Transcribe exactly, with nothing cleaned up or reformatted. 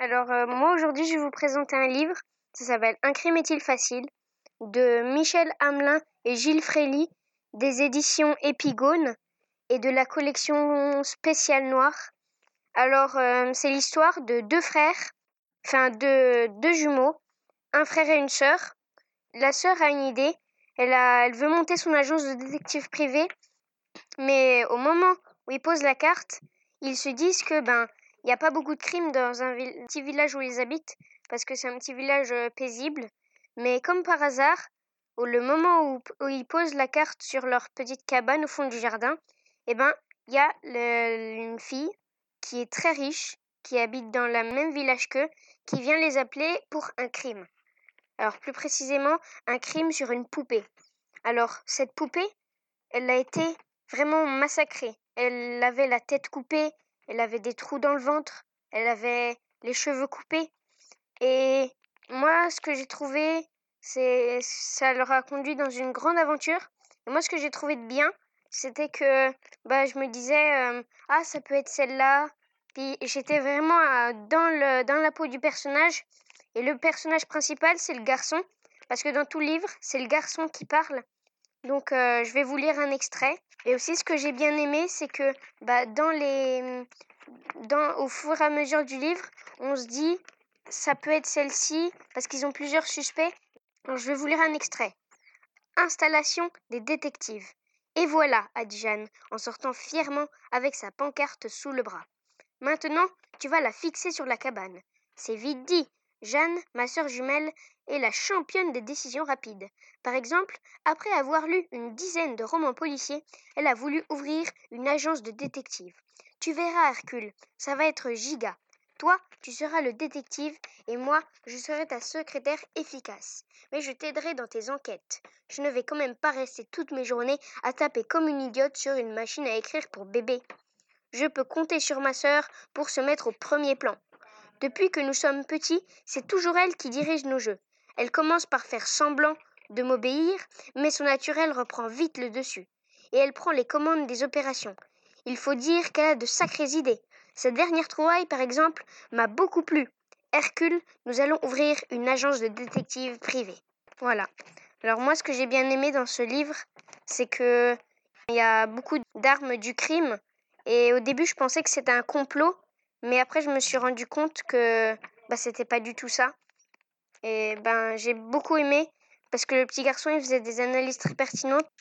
Alors, euh, moi, aujourd'hui, je vais vous présenter un livre. Ça s'appelle Un crime est-il facile de Michel Hamelin et Gilles Frély, des éditions Épigone et de la collection Spéciale Noire. Alors, euh, c'est l'histoire de deux frères, enfin, de deux jumeaux, un frère et une sœur. La sœur a une idée. Elle, a, elle veut monter son agence de détective privé, mais au moment où ils posent la carte, ils se disent que ben il n'y a pas beaucoup de crimes dans un vil- petit village où ils habitent, parce que c'est un petit village euh, paisible. Mais comme par hasard, au le moment où, où ils posent la carte sur leur petite cabane au fond du jardin, eh ben il y a le- une fille qui est très riche, qui habite dans le même village qu'eux, qui vient les appeler pour un crime. Alors plus précisément, un crime sur une poupée. Alors cette poupée, elle a été vraiment massacrée. Elle avait la tête coupée, elle avait des trous dans le ventre, elle avait les cheveux coupés. Et moi, ce que j'ai trouvé, c'est ça leur a conduit dans une grande aventure. Et moi, ce que j'ai trouvé de bien, c'était que bah, je me disais, euh, ah, ça peut être celle-là. Puis j'étais vraiment euh, dans, le, dans la peau du personnage. Et le personnage principal, c'est le garçon. Parce que dans tout le livre, c'est le garçon qui parle. Donc, euh, je vais vous lire un extrait. Et aussi, ce que j'ai bien aimé, c'est que bah, dans les, dans, au fur et à mesure du livre, on se dit, ça peut être celle-ci, parce qu'ils ont plusieurs suspects. Alors, je vais vous lire un extrait. Installation des détectives. Et voilà, a dit Jeanne, en sortant fièrement avec sa pancarte sous le bras. Maintenant, tu vas la fixer sur la cabane. C'est vite dit. Jeanne, ma sœur jumelle, est la championne des décisions rapides. Par exemple, après avoir lu une dizaine de romans policiers, elle a voulu ouvrir une agence de détectives. Tu verras, Hercule, ça va être giga. Toi, tu seras le détective et moi, je serai ta secrétaire efficace. Mais je t'aiderai dans tes enquêtes. Je ne vais quand même pas rester toutes mes journées à taper comme une idiote sur une machine à écrire pour bébé. Je peux compter sur ma sœur pour se mettre au premier plan. Depuis que nous sommes petits, c'est toujours elle qui dirige nos jeux. Elle commence par faire semblant de m'obéir, mais son naturel reprend vite le dessus. Et elle prend les commandes des opérations. Il faut dire qu'elle a de sacrées idées. Cette dernière trouvaille, par exemple, m'a beaucoup plu. Hercule, nous allons ouvrir une agence de détectives privée. Voilà. Alors moi, ce que j'ai bien aimé dans ce livre, c'est que il y a beaucoup d'armes du crime. Et au début, je pensais que c'était un complot, mais après, je me suis rendu compte que bah, c'était pas du tout ça. Et ben, j'ai beaucoup aimé parce que le petit garçon, il faisait des analyses très pertinentes.